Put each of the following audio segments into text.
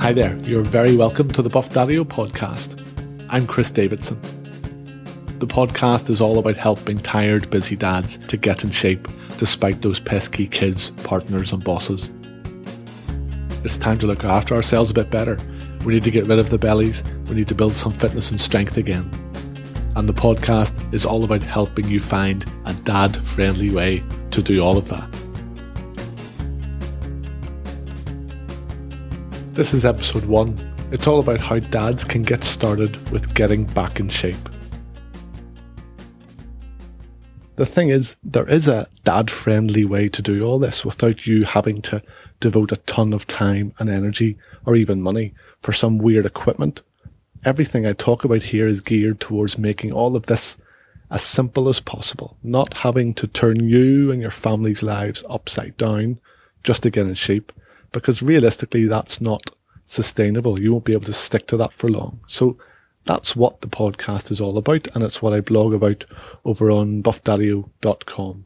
Hi there, you're very welcome to the Buff Daddy-O podcast. I'm Chris Davidson. The podcast is all about helping tired, busy dads to get in shape despite those pesky kids, partners and bosses. It's time to look after ourselves a bit better. We need to get rid of the bellies, we need to build some fitness and strength again. And the podcast is all about helping you find a dad-friendly way to do all of that. This is episode 1. It's all about how dads can get started with getting back in shape. The thing is, there is a dad-friendly way to do all this without you having to devote a ton of time and energy or even money for some weird equipment. Everything I talk about here is geared towards making all of this as simple as possible, not having to turn you and your family's lives upside down just to get in shape, because realistically that's not sustainable. You won't be able to stick to that for long. So that's what the podcast is all about, and it's what I blog about over on buffdaddyo.com.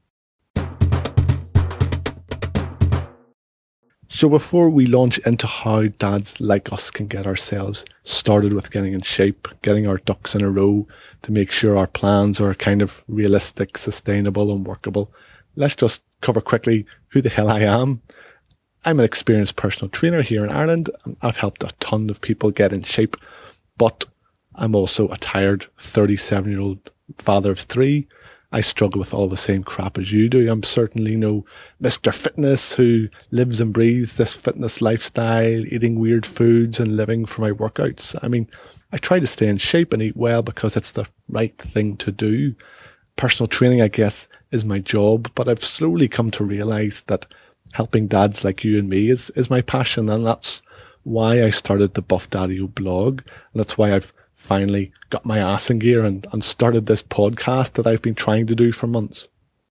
So before we launch into how dads like us can get ourselves started with getting in shape, getting our ducks in a row to make sure our plans are kind of realistic, sustainable and workable, let's just cover quickly who the hell I am. I'm an experienced personal trainer here in Ireland, and I've helped a ton of people get in shape, but I'm also a tired 37-year-old father of 3. I struggle with all the same crap as you do. I'm certainly no Mr. Fitness who lives and breathes this fitness lifestyle, eating weird foods and living for my workouts. I mean, I try to stay in shape and eat well because it's the right thing to do. Personal training, I guess, is my job, but I've slowly come to realize that helping dads like you and me is my passion, and that's why I started the Buff Daddy-O blog, and that's why I've finally got my ass in gear and started this podcast that I've been trying to do for months.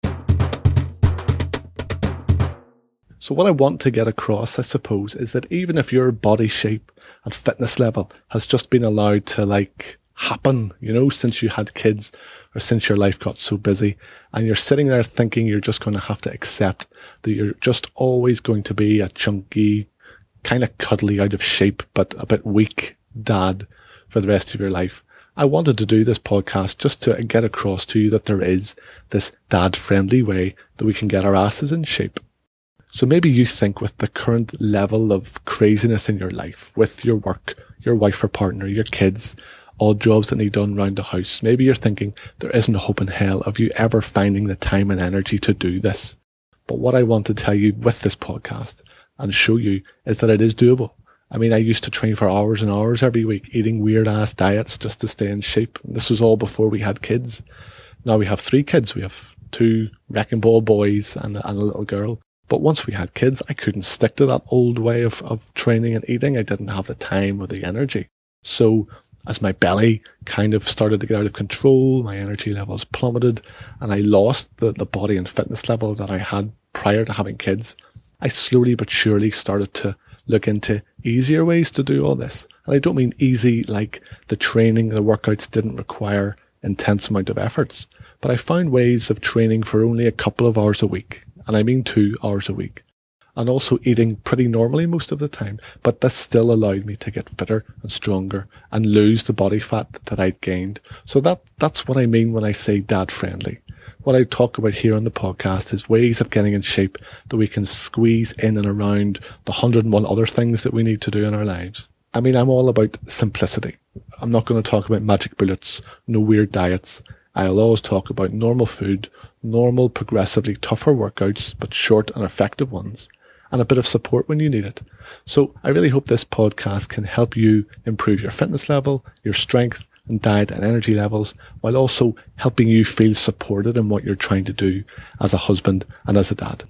So what I want to get across, I suppose, is that even if your body shape and fitness level has just been allowed to happen, since you had kids or since your life got so busy, and you're sitting there thinking you're just going to have to accept that you're just always going to be a chunky, kind of cuddly, out of shape, but a bit weak dad for the rest of your life. I wanted to do this podcast just to get across to you that there is this dad-friendly way that we can get our asses in shape. So maybe you think with the current level of craziness in your life, with your work, your wife or partner, your kids, odd jobs that need done around the house, maybe you're thinking there isn't a hope in hell of you ever finding the time and energy to do this. But what I want to tell you with this podcast and show you is that it is doable. I mean, I used to train for hours and hours every week, eating weird-ass diets just to stay in shape. This was all before we had kids. Now we have 3 kids. We have 2 wrecking ball boys and a little girl. But once we had kids, I couldn't stick to that old way of training and eating. I didn't have the time or the energy. So as my belly kind of started to get out of control, my energy levels plummeted, and I lost the body and fitness level that I had prior to having kids, I slowly but surely started to look into easier ways to do all this. And I don't mean easy like the training, the workouts didn't require intense amount of efforts, but I found ways of training for only a couple of hours a week, and I mean 2 hours a week, and also eating pretty normally most of the time, but this still allowed me to get fitter and stronger and lose the body fat that I'd gained. So that's what I mean when I say dad-friendly. What I talk about here on the podcast is ways of getting in shape that we can squeeze in and around the 101 other things that we need to do in our lives. I mean, I'm all about simplicity. I'm not going to talk about magic bullets, no weird diets. I'll always talk about normal food, normal, progressively tougher workouts, but short and effective ones, and a bit of support when you need it. So I really hope this podcast can help you improve your fitness level, your strength, and diet and energy levels, while also helping you feel supported in what you're trying to do as a husband and as a dad.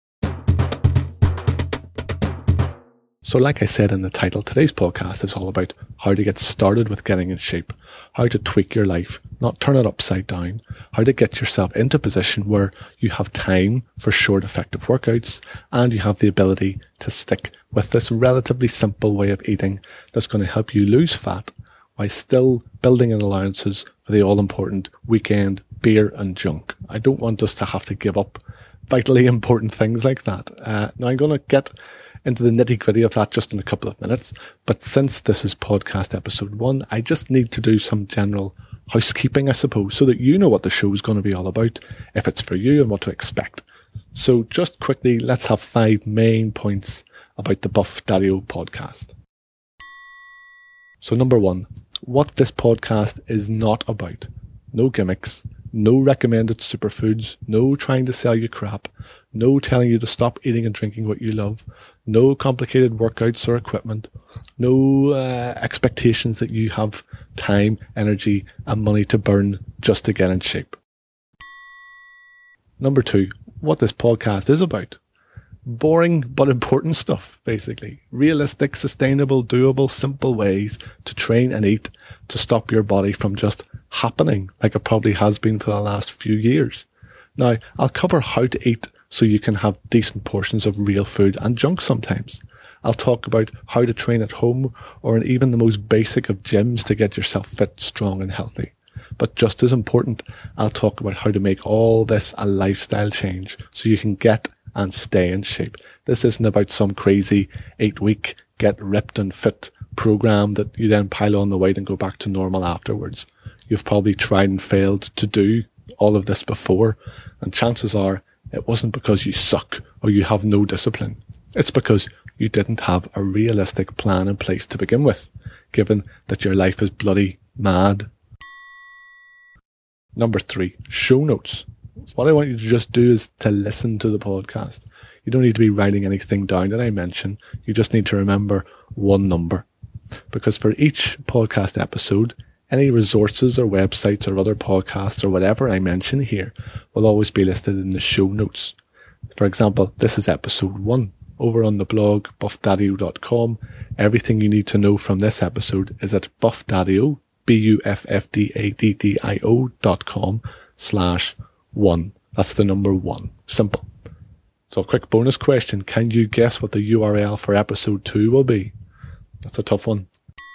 So like I said in the title, today's podcast is all about how to get started with getting in shape, how to tweak your life, not turn it upside down, how to get yourself into a position where you have time for short, effective workouts, and you have the ability to stick with this relatively simple way of eating that's going to help you lose fat while still building in allowances for the all-important weekend beer and junk. I don't want us to have to give up vitally important things like that. Now I'm going to get into the nitty-gritty of that just in a couple of minutes. But since this is podcast episode 1, I just need to do some general housekeeping, I suppose, so that you know what the show is going to be all about, if it's for you, and what to expect. So just quickly, let's have 5 main points about the Buff Daddy-O podcast. So number 1, what this podcast is not about. No gimmicks, no recommended superfoods, no trying to sell you crap, no telling you to stop eating and drinking what you love, no complicated workouts or equipment, no expectations that you have time, energy and money to burn just to get in shape. Number 2, what this podcast is about. Boring but important stuff, basically. Realistic, sustainable, doable, simple ways to train and eat to stop your body from just happening like it probably has been for the last few years. Now, I'll cover how to eat so you can have decent portions of real food and junk sometimes. I'll talk about how to train at home or in even the most basic of gyms to get yourself fit, strong and healthy. But just as important, I'll talk about how to make all this a lifestyle change so you can get and stay in shape. This isn't about some crazy 8-week get ripped and fit program that you then pile on the weight and go back to normal afterwards. You've probably tried and failed to do all of this before, and chances are it wasn't because you suck or you have no discipline. It's because you didn't have a realistic plan in place to begin with, given that your life is bloody mad. Number 3, show notes. What I want you to just do is to listen to the podcast. You don't need to be writing anything down that I mention. You just need to remember one number. Because for each podcast episode, any resources or websites or other podcasts or whatever I mention here will always be listed in the show notes. For example, this is episode 1. Over on the blog, buffdaddyo.com, everything you need to know from this episode is at buffdaddyo, buffdaddyo.com/1. That's the number 1. Simple. So a quick bonus question. Can you guess what the URL for episode 2 will be? That's a tough one.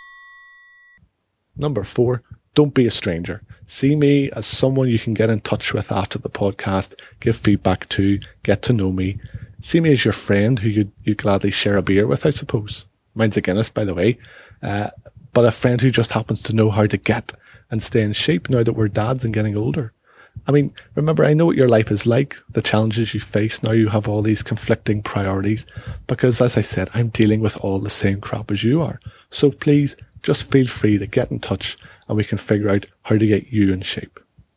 Number 4, don't be a stranger. See me as someone you can get in touch with after the podcast, give feedback to, get to know me. See me as your friend who you'd gladly share a beer with, I suppose. Mine's a Guinness, by the way. But a friend who just happens to know how to get and stay in shape now that we're dads and getting older. I mean, remember, I know what your life is like, the challenges you face. Now you have all these conflicting priorities because, as I said, I'm dealing with all the same crap as you are. So please, just feel free to get in touch and we can figure out how to get you in shape.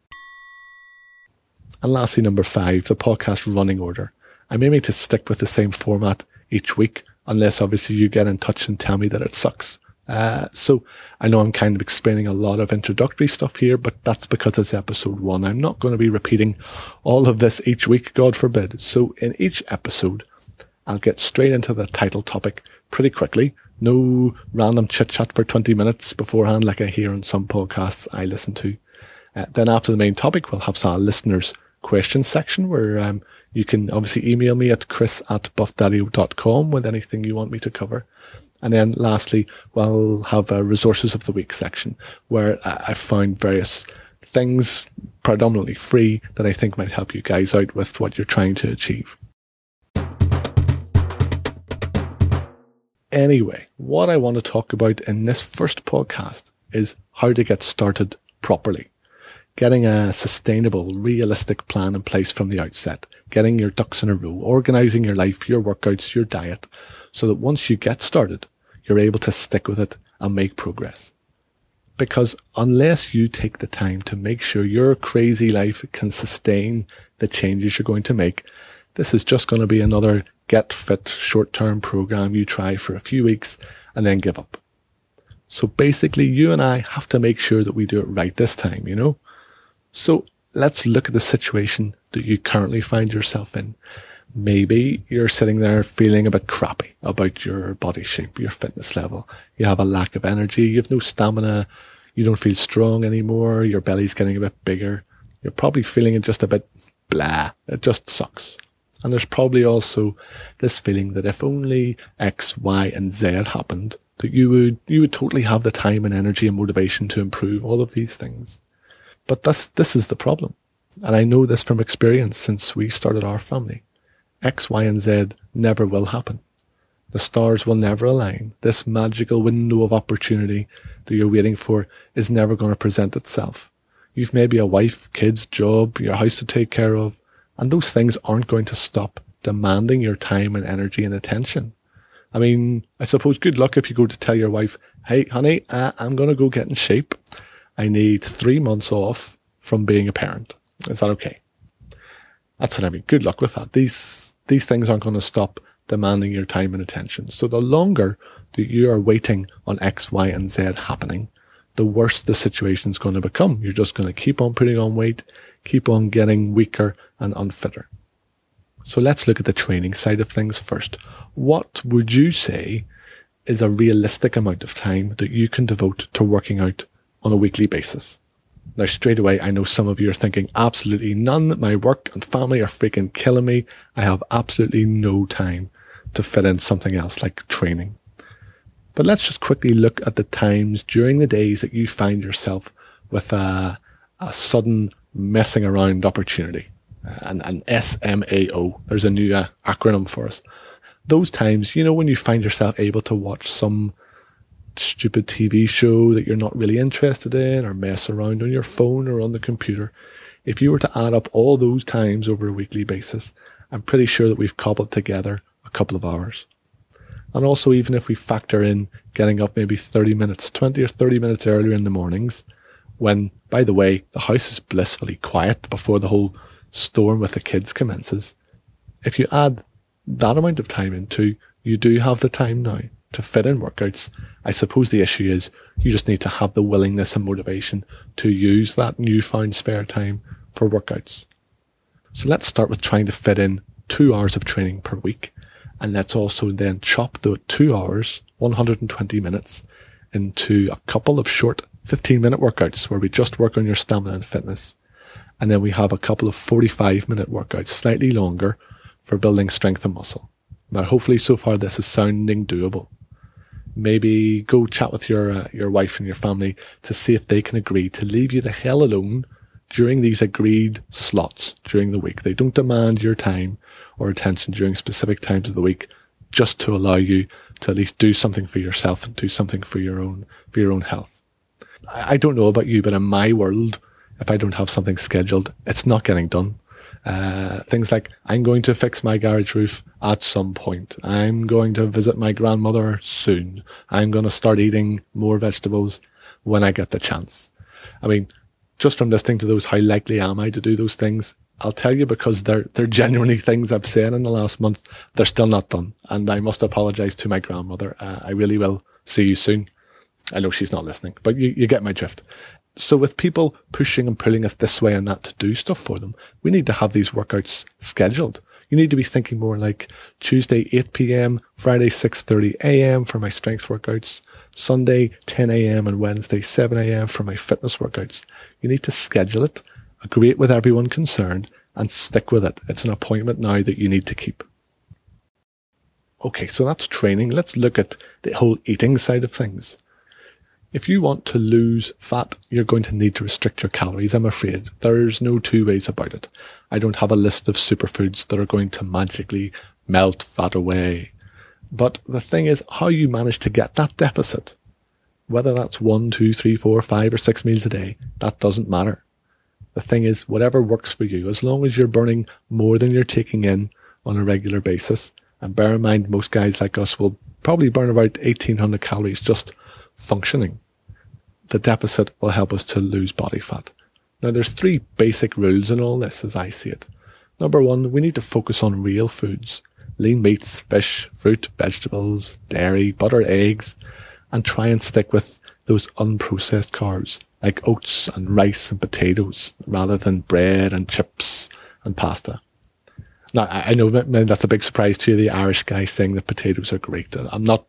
And lastly, number 5, the podcast running order. I'm aiming to stick with the same format each week, unless obviously you get in touch and tell me that it sucks. So I know I'm kind of explaining a lot of introductory stuff here, but that's because it's episode 1. I'm not going to be repeating all of this each week, God forbid. So in each episode, I'll get straight into the title topic pretty quickly. No random chit chat for 20 minutes beforehand like I hear on some podcasts I listen to. Then after the main topic, we'll have some listeners' questions section where you can obviously email me at chris@buffdaddyo.com with anything you want me to cover. And then lastly, we'll have a resources of the week section where I've found various things, predominantly free, that I think might help you guys out with what you're trying to achieve. Anyway, what I want to talk about in this first podcast is how to get started properly. Getting a sustainable, realistic plan in place from the outset. Getting your ducks in a row. Organising your life, your workouts, your diet, so that once you get started, you're able to stick with it and make progress. Because unless you take the time to make sure your crazy life can sustain the changes you're going to make, this is just going to be another get fit short-term program you try for a few weeks and then give up. So basically, you and I have to make sure that we do it right this time, you know? So let's look at the situation that you currently find yourself in. Maybe you're sitting there feeling a bit crappy about your body shape, your fitness level. You have a lack of energy. You have no stamina. You don't feel strong anymore. Your belly's getting a bit bigger. You're probably feeling it just a bit blah. It just sucks. And there's probably also this feeling that if only X, Y, and Z happened, that you would totally have the time and energy and motivation to improve all of these things. But this is the problem. And I know this from experience since we started our family. X, Y, and Z never will happen. The stars will never align. This magical window of opportunity that you're waiting for is never going to present itself. You've maybe a wife, kids, job, your house to take care of, and those things aren't going to stop demanding your time and energy and attention. I mean, I suppose good luck if you go to tell your wife, hey, honey, I'm going to go get in shape. I need 3 months off from being a parent. Is that okay? That's what I mean. Good luck with that. These things aren't going to stop demanding your time and attention. So the longer that you are waiting on X, Y, and Z happening, the worse the situation is going to become. You're just going to keep on putting on weight, keep on getting weaker and unfitter. So let's look at the training side of things first. What would you say is a realistic amount of time that you can devote to working out on a weekly basis? Now, straight away, I know some of you are thinking, absolutely none. My work and family are freaking killing me. I have absolutely no time to fit in something else like training. But let's just quickly look at the times during the days that you find yourself with a sudden messing around opportunity, an SMAO. There's a new acronym for us. Those times, when you find yourself able to watch some stupid TV show that you're not really interested in, or mess around on your phone or on the computer. If you were to add up all those times over a weekly basis, I'm pretty sure that we've cobbled together a couple of hours. And also, even if we factor in getting up maybe 20 or 30 minutes earlier in the mornings, when, by the way, the house is blissfully quiet before the whole storm with the kids commences. If you add that amount of time into, you do have the time now to fit in workouts. I suppose the issue is you just need to have the willingness and motivation to use that newfound spare time for workouts. So let's start with trying to fit in 2 hours of training per week. And let's also then chop the 2 hours, 120 minutes, into a couple of short 15-minute workouts where we just work on your stamina and fitness. And then we have a couple of 45-minute workouts, slightly longer, for building strength and muscle. Now, hopefully so far this is sounding doable. Maybe go chat with your wife and your family to see if they can agree to leave you the hell alone during these agreed slots during the week. They don't demand your time or attention during specific times of the week, just to allow you to at least do something for yourself and do something for your own health. I don't know about you, but in my world, if I don't have something scheduled, it's not getting done. Things like, I'm going to fix my garage roof at some point. I'm going to visit my grandmother soon. I'm going to start eating more vegetables when I get the chance. I mean, just from listening to those, how likely am I to do those things? I'll tell you, because they're genuinely things I've said in the last month, they're still not done. And I must apologize to my grandmother. I really will see you soon. I know she's not listening, but you get my drift. So with people pushing and pulling us this way and that to do stuff for them, we need to have these workouts scheduled. You need to be thinking more like Tuesday 8 p.m, Friday 6:30 a.m. for my strength workouts, Sunday 10 a.m. and Wednesday 7 a.m. for my fitness workouts. You need to schedule it, agree it with everyone concerned, and stick with it. It's an appointment now that you need to keep. Okay, so that's training. Let's look at the whole eating side of things. If you want to lose fat, you're going to need to restrict your calories, I'm afraid. There's no two ways about it. I don't have a list of superfoods that are going to magically melt fat away. But the thing is, how you manage to get that deficit, whether that's 1, 2, 3, 4, 5 or 6 meals a day, that doesn't matter. The thing is, whatever works for you, as long as you're burning more than you're taking in on a regular basis, and bear in mind, most guys like us will probably burn about 1,800 calories just functioning. The deficit will help us to lose body fat. Now, there's 3 basic rules in all this as I see it. Number 1, we need to focus on real foods. Lean meats, fish, fruit, vegetables, dairy, butter, eggs, and try and stick with those unprocessed carbs like oats and rice and potatoes rather than bread and chips and pasta. Now, I know that's a big surprise to you, the Irish guy saying that potatoes are great. I'm not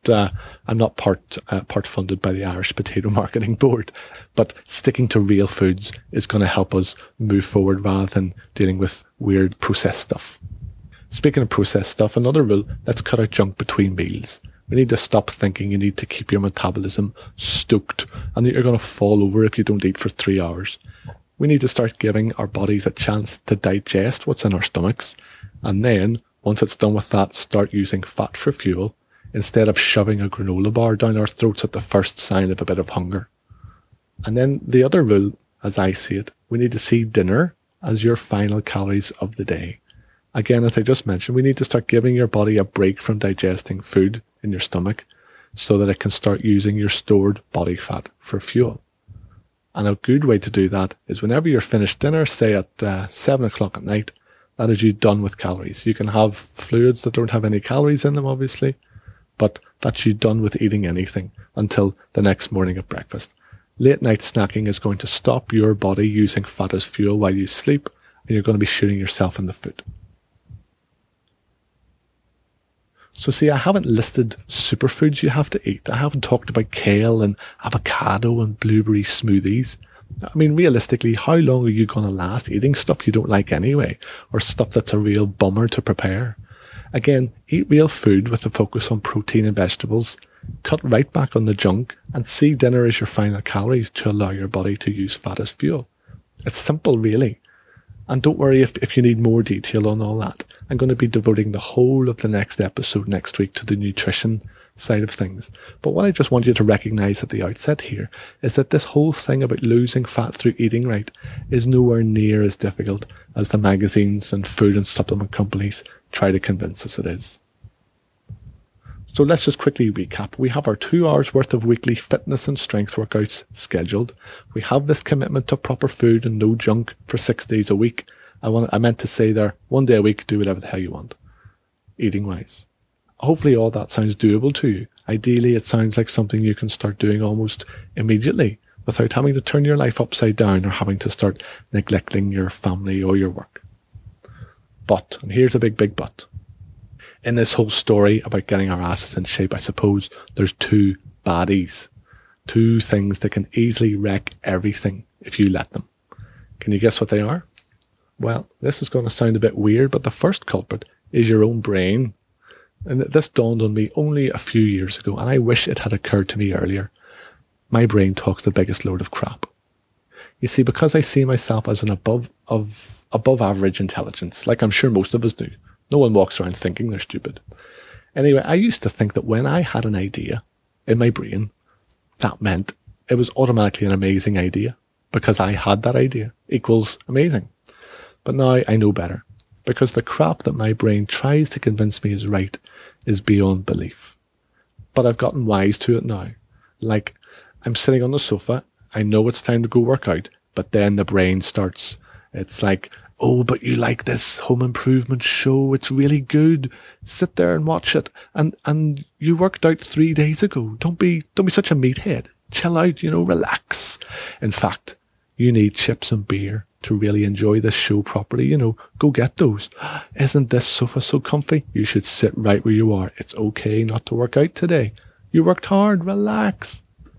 part funded by the Irish Potato Marketing Board, but sticking to real foods is going to help us move forward rather than dealing with weird processed stuff. Speaking of processed stuff, another rule, let's cut out junk between meals. We need to stop thinking you need to keep your metabolism stoked and that you're going to fall over if you don't eat for 3 hours. We need to start giving our bodies a chance to digest what's in our stomachs. And then, once it's done with that, start using fat for fuel instead of shoving a granola bar down our throats at the first sign of a bit of hunger. And then the other rule, as I see it, we need to see dinner as your final calories of the day. Again, as I just mentioned, we need to start giving your body a break from digesting food in your stomach so that it can start using your stored body fat for fuel. And a good way to do that is whenever you're finished dinner, say at 7 o'clock at night, that is you done with calories. You can have fluids that don't have any calories in them, obviously, but that's you done with eating anything until the next morning at breakfast. Late night snacking is going to stop your body using fat as fuel while you sleep, and you're going to be shooting yourself in the foot. So see, I haven't listed superfoods you have to eat. I haven't talked about kale and avocado and blueberry smoothies. I mean, realistically, how long are you going to last eating stuff you don't like anyway, or stuff that's a real bummer to prepare? Again, eat real food with a focus on protein and vegetables. Cut right back on the junk and see dinner as your final calories to allow your body to use fat as fuel. It's simple, really. And don't worry if you need more detail on all that. I'm going to be devoting the whole of the next episode next week to the nutrition side of things. But what I just want you to recognize at the outset here is that this whole thing about losing fat through eating right is nowhere near as difficult as the magazines and food and supplement companies try to convince us it is. So let's just quickly recap. We have our 2 hours worth of weekly fitness and strength workouts scheduled. We have this commitment to proper food and no junk for 6 days a week. I meant to say there, 1 day a week, do whatever the hell you want, eating wise. Hopefully all that sounds doable to you. Ideally, it sounds like something you can start doing almost immediately without having to turn your life upside down or having to start neglecting your family or your work. But, and here's a big, big but. In this whole story about getting our asses in shape, I suppose there's 2 baddies. 2 things that can easily wreck everything if you let them. Can you guess what they are? Well, this is going to sound a bit weird, but the first culprit is your own brain. And this dawned on me only a few years ago, and I wish it had occurred to me earlier. My brain talks the biggest load of crap. You see, because I see myself as an above average intelligence, like I'm sure most of us do. No one walks around thinking they're stupid. Anyway, I used to think that when I had an idea in my brain, that meant it was automatically an amazing idea because I had that idea equals amazing. But now I know better because the crap that my brain tries to convince me is right is beyond belief. But I've gotten wise to it now. Like, I'm sitting on the sofa, I know it's time to go work out, but then the brain starts, it's like, oh, but you like this home improvement show, it's really good, sit there and watch it, and you worked out 3 days ago, don't be such a meathead, chill out, relax. In fact, you need chips and beer to really enjoy this show properly, go get those. Isn't this sofa so comfy? You should sit right where you are. It's okay not to work out today. You worked hard, relax.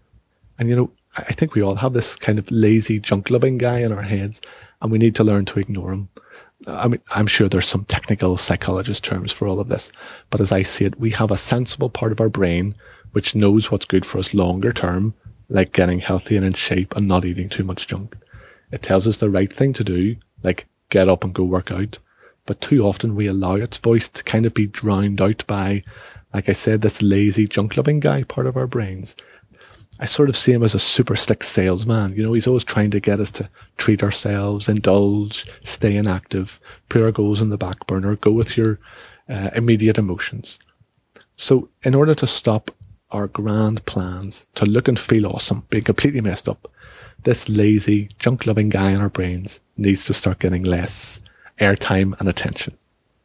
And I think we all have this kind of lazy junk-loving guy in our heads, and we need to learn to ignore him. I mean, I'm sure there's some technical psychologist terms for all of this, but as I see it, we have a sensible part of our brain which knows what's good for us longer term, like getting healthy and in shape and not eating too much junk. It tells us the right thing to do, like get up and go work out. But too often we allow its voice to kind of be drowned out by, like I said, this lazy junk-loving guy part of our brains. I sort of see him as a super slick salesman. He's always trying to get us to treat ourselves, indulge, stay inactive, put our goals in the back burner, go with your immediate emotions. So in order to stop our grand plans to look and feel awesome being completely messed up, this lazy, junk-loving guy in our brains needs to start getting less airtime and attention.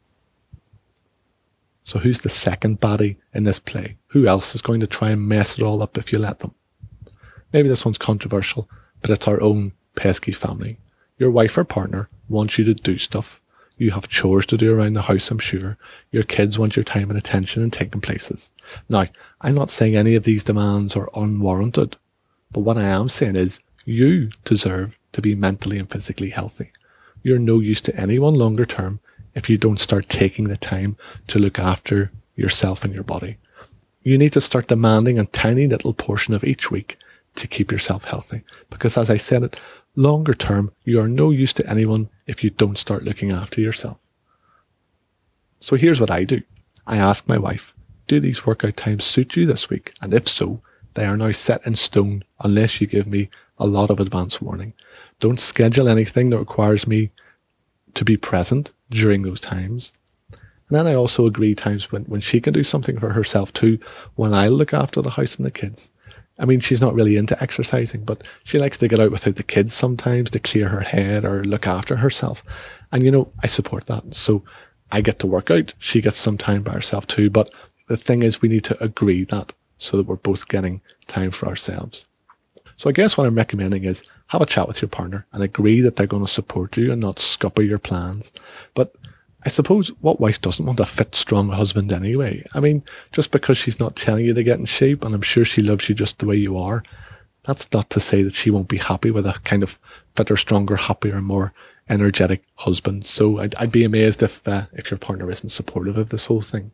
So who's the second baddie in this play? Who else is going to try and mess it all up if you let them? Maybe this one's controversial, but it's our own pesky family. Your wife or partner wants you to do stuff. You have chores to do around the house, I'm sure. Your kids want your time and attention and taking places. Now, I'm not saying any of these demands are unwarranted, but what I am saying is you deserve to be mentally and physically healthy. You're no use to anyone longer term if you don't start taking the time to look after yourself and your body. You need to start demanding a tiny little portion of each week to keep yourself healthy. Because as I said it, longer term, you are no use to anyone if you don't start looking after yourself. So here's what I do. I ask my wife, do these workout times suit you this week? And if so, they are now set in stone unless you give me a lot of advance warning. Don't schedule anything that requires me to be present during those times. And then I also agree times when she can do something for herself too, when I look after the house and the kids. I mean, she's not really into exercising, but she likes to get out without the kids sometimes to clear her head or look after herself. And, I support that. So I get to work out. She gets some time by herself too. But the thing is, we need to agree that so that we're both getting time for ourselves. So I guess what I'm recommending is have a chat with your partner and agree that they're going to support you and not scupper your plans. But I suppose what wife doesn't want a fit, strong husband anyway? I mean, just because she's not telling you to get in shape, and I'm sure she loves you just the way you are, that's not to say that she won't be happy with a kind of fitter, stronger, happier, more energetic husband. So I'd be amazed if your partner isn't supportive of this whole thing.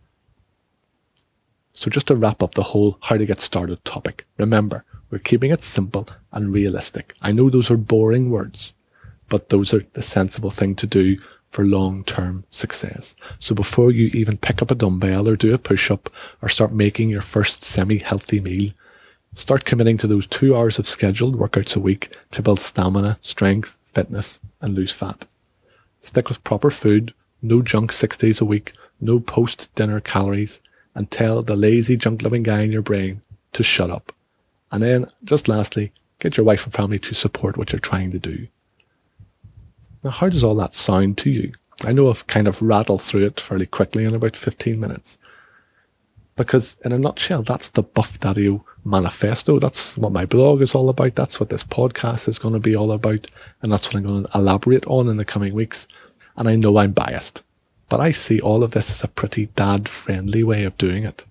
So just to wrap up the whole how to get started topic, remember, we're keeping it simple and realistic. I know those are boring words, but those are the sensible thing to do for long-term success. So before you even pick up a dumbbell or do a push-up or start making your first semi-healthy meal, start committing to those 2 hours of scheduled workouts a week to build stamina, strength, fitness, and lose fat. Stick with proper food, no junk 6 days a week, no post-dinner calories, and tell the lazy junk-loving guy in your brain to shut up. And then, just lastly, get your wife and family to support what you're trying to do. Now, how does all that sound to you? I know I've kind of rattled through it fairly quickly in about 15 minutes. Because in a nutshell, that's the Buff Daddy-O manifesto. That's what my blog is all about. That's what this podcast is going to be all about. And that's what I'm going to elaborate on in the coming weeks. And I know I'm biased, but I see all of this as a pretty dad-friendly way of doing it.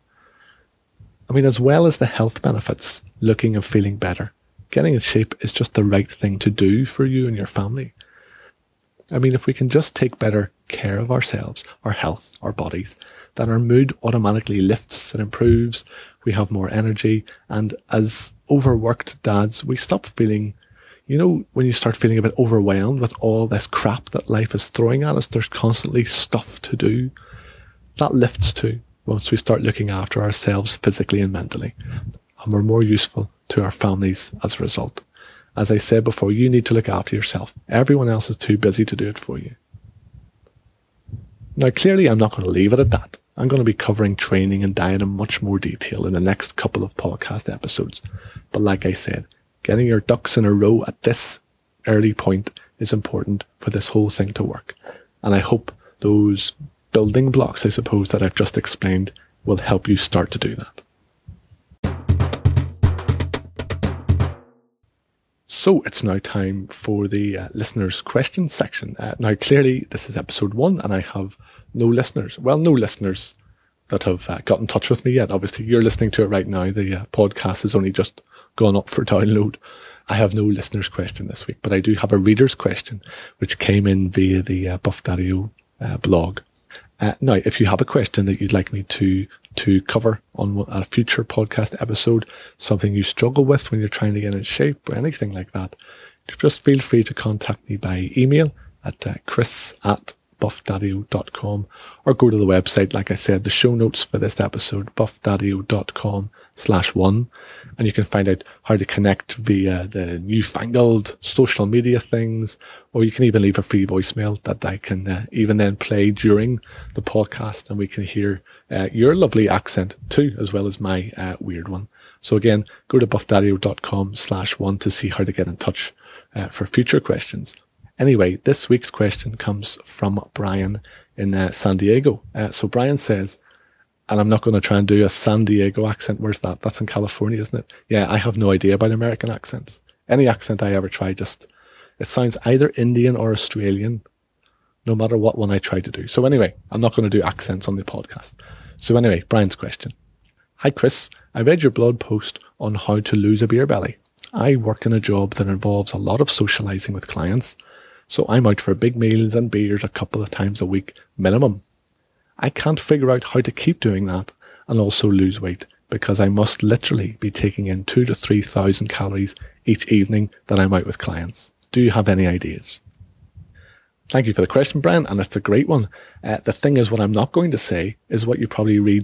I mean, as well as the health benefits, looking and feeling better, getting in shape is just the right thing to do for you and your family. I mean, if we can just take better care of ourselves, our health, our bodies, then our mood automatically lifts and improves. We have more energy. And as overworked dads, we stop feeling, when you start feeling a bit overwhelmed with all this crap that life is throwing at us, there's constantly stuff to do. That lifts too once we start looking after ourselves physically and mentally. And we're more useful to our families as a result. As I said before, you need to look after yourself. Everyone else is too busy to do it for you. Now, clearly, I'm not going to leave it at that. I'm going to be covering training and diet in much more detail in the next couple of podcast episodes. But like I said, getting your ducks in a row at this early point is important for this whole thing to work. And I hope those building blocks, I suppose, that I've just explained will help you start to do that. So it's now time for the listeners' questions section. Now, clearly, this is episode 1 and I have no listeners. Well, no listeners that have got in touch with me yet. Obviously, you're listening to it right now. The podcast has only just gone up for download. I have no listeners' question this week, but I do have a reader's question, which came in via the Buff Daddy-O blog. Now, if you have a question that you'd like me to cover on a future podcast episode, something you struggle with when you're trying to get in shape or anything like that, just feel free to contact me by email at chris@buffdaddyo.com or go to the website. Like I said, the show notes for this episode, buffdaddyo.com/1, and you can find out how to connect via the newfangled social media things, or you can even leave a free voicemail that I can even then play during the podcast, and we can hear your lovely accent too, as well as my weird one. So again, go to buffdaddyo.com/1 to see how to get in touch for future questions. Anyway, this week's question comes from Brian in San Diego. So Brian says, and I'm not going to try and do a San Diego accent. Where's that? That's in California, isn't it? Yeah, I have no idea about American accents. Any accent I ever try, it sounds either Indian or Australian, no matter what one I try to do. So anyway, I'm not going to do accents on the podcast. So anyway, Brian's question. Hi, Chris. I read your blog post on how to lose a beer belly. I work in a job that involves a lot of socializing with clients, so I'm out for big meals and beers a couple of times a week minimum. I can't figure out how to keep doing that and also lose weight because I must literally be taking in 2,000 to 3,000 calories each evening that I'm out with clients. Do you have any ideas? Thank you for the question, Brian, and it's a great one. The thing is, what I'm not going to say is what you probably read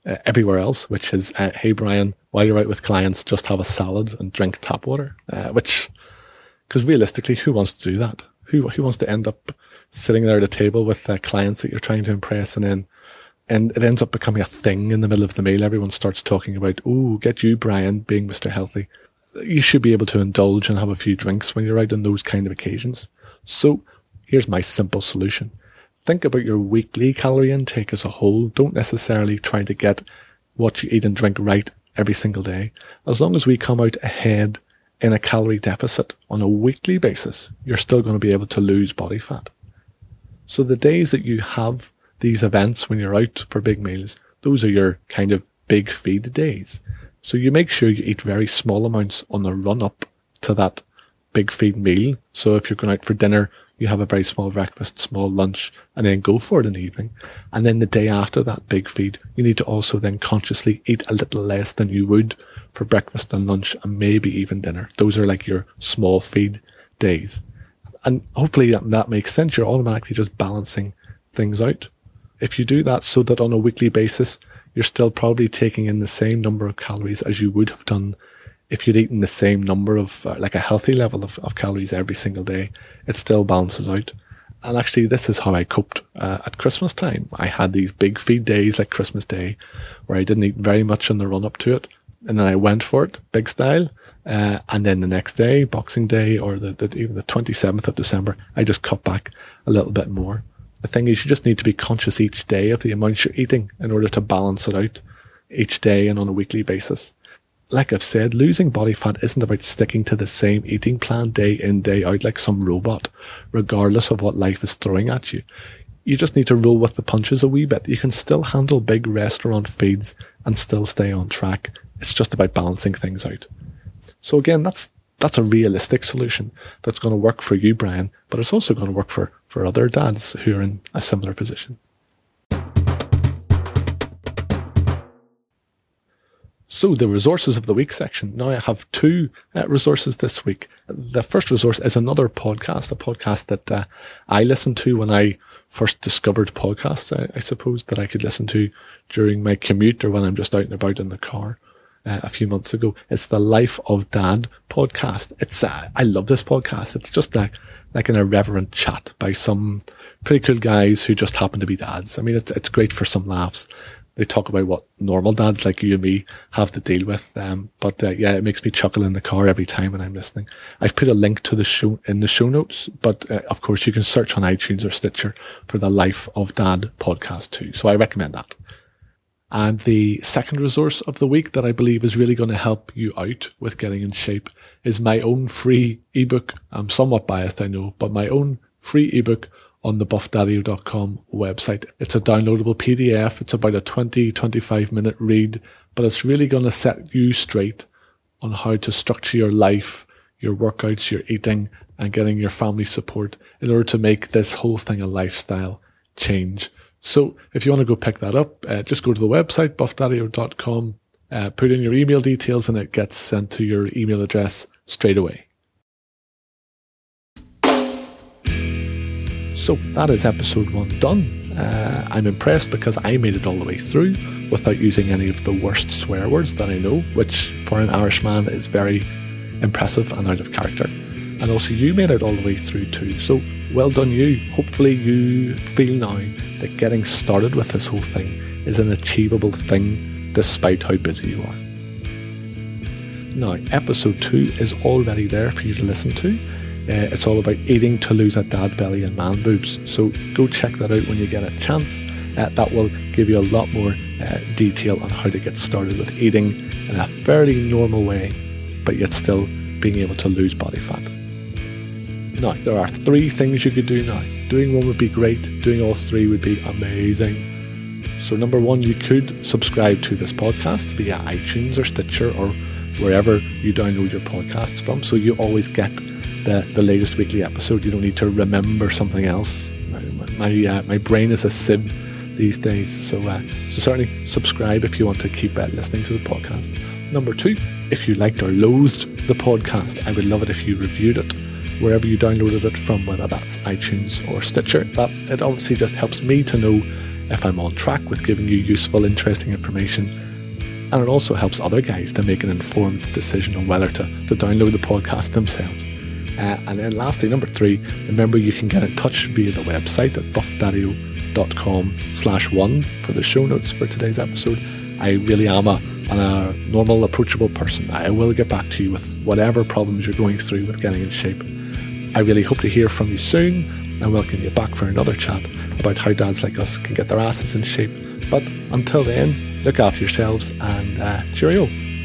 everywhere else, which is, hey Brian, while you're out with clients, just have a salad and drink tap water, because realistically, who wants to do that? Who wants to end up sitting there at a table with clients that you're trying to impress, and it ends up becoming a thing in the middle of the meal. Everyone starts talking about, oh, get you, Brian, being Mr. Healthy. You should be able to indulge and have a few drinks when you're out on those kind of occasions. So here's my simple solution. Think about your weekly calorie intake as a whole. Don't necessarily try to get what you eat and drink right every single day. As long as we come out ahead in a calorie deficit on a weekly basis, you're still going to be able to lose body fat. So the days that you have these events when you're out for big meals, those are your kind of big feed days. So you make sure you eat very small amounts on the run up to that big feed meal. So if you're going out for dinner, you have a very small breakfast, small lunch, and then go for it in the evening. And then the day after that big feed, you need to also then consciously eat a little less than you would for breakfast and lunch and maybe even dinner. Those are like your small feed days. And hopefully that makes sense. You're automatically just balancing things out. If you do that so that on a weekly basis, you're still probably taking in the same number of calories as you would have done if you'd eaten the same number of, like a healthy level of calories every single day, it still balances out. And actually, this is how I coped at Christmas time. I had these big feed days like Christmas Day where I didn't eat very much in the run up to it. And then I went for it, big style. And then the next day, Boxing Day, or even the 27th of December, I just cut back a little bit more. The thing is, you just need to be conscious each day of the amount you're eating in order to balance it out each day and on a weekly basis. Like I've said, losing body fat isn't about sticking to the same eating plan day in, day out like some robot, regardless of what life is throwing at you. You just need to roll with the punches a wee bit. You can still handle big restaurant feeds and still stay on track. It's just about balancing things out. So again, that's a realistic solution that's going to work for you, Brian, but it's also going to work for other dads who are in a similar position. So the resources of the week section. Now I have two resources this week. The first resource is another podcast, a podcast that I listened to when I first discovered podcasts, I suppose, that I could listen to during my commute or when I'm just out and about in the car a few months ago. It's the Life of Dad podcast. I love this podcast. It's just like an irreverent chat by some pretty cool guys who just happen to be dads. I mean, it's great for some laughs. They talk about what normal dads like you and me have to deal with. But it makes me chuckle in the car every time when I'm listening. I've put a link to the show in the show notes, but of course you can search on iTunes or Stitcher for the Life of Dad podcast too. So I recommend that. And the second resource of the week that I believe is really going to help you out with getting in shape is my own free ebook. I'm somewhat biased, I know, but my own free ebook on the buffdaddy.com website. It's a downloadable PDF. It's about a 20-25 minute read, but it's really going to set you straight on how to structure your life, your workouts, your eating, and getting your family support in order to make this whole thing a lifestyle change. So if you want to go pick that up, just go to the website, buffdaddy.com, put in your email details, and it gets sent to your email address straight away. So that is episode 1 done. I'm impressed because I made it all the way through without using any of the worst swear words that I know, which for an Irishman is very impressive and out of character. And also you made it all the way through too. So well done you. Hopefully you feel now that getting started with this whole thing is an achievable thing despite how busy you are. Now, episode 2 is already there for you to listen to. It's all about eating to lose a dad belly and man boobs. So go check that out when you get a chance. That will give you a lot more detail on how to get started with eating in a fairly normal way, but yet still being able to lose body fat. Now, there are 3 things you could do now. Doing one would be great. Doing all 3 would be amazing. So number 1, you could subscribe to this podcast via iTunes or Stitcher or wherever you download your podcasts from, so you always get the latest weekly episode. You don't need to remember something else. My brain is a sieve these days, so certainly subscribe if you want to keep listening to the podcast. Number 2, if you liked or loathed the podcast, I would love it if you reviewed it wherever you downloaded it from, whether that's iTunes or Stitcher. That it obviously just helps me to know if I'm on track with giving you useful, interesting information. And it also helps other guys to make an informed decision on whether to download the podcast themselves. And then lastly, number 3, remember you can get in touch via the website at buffdaddio.com/1 for the show notes for today's episode. I really am a normal, approachable person. I will get back to you with whatever problems you're going through with getting in shape. I really hope to hear from you soon and welcome you back for another chat about how dads like us can get their asses in shape. But until then, look after yourselves and cheerio.